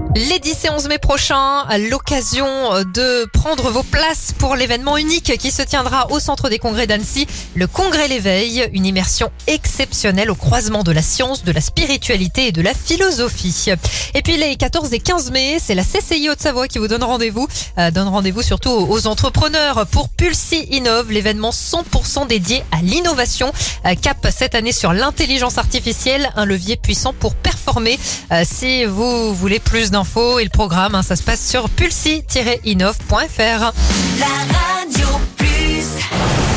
Les 10 et 11 mai prochains, l'occasion de prendre vos places pour l'événement unique qui se tiendra au Centre des Congrès d'Annecy, le Congrès L'Éveil, une immersion exceptionnelle au croisement de la science, de la spiritualité et de la philosophie. Et puis les 14 et 15 mai, c'est la CCI Haute-Savoie qui vous donne rendez-vous surtout aux entrepreneurs pour Pulsi Innov, l'événement 100% dédié à l'innovation. Cap cette année sur l'intelligence artificielle, un levier puissant pour performer. Si vous voulez plus d'infos et le programme, ça se passe sur pulsi-innov.fr. La radio plus.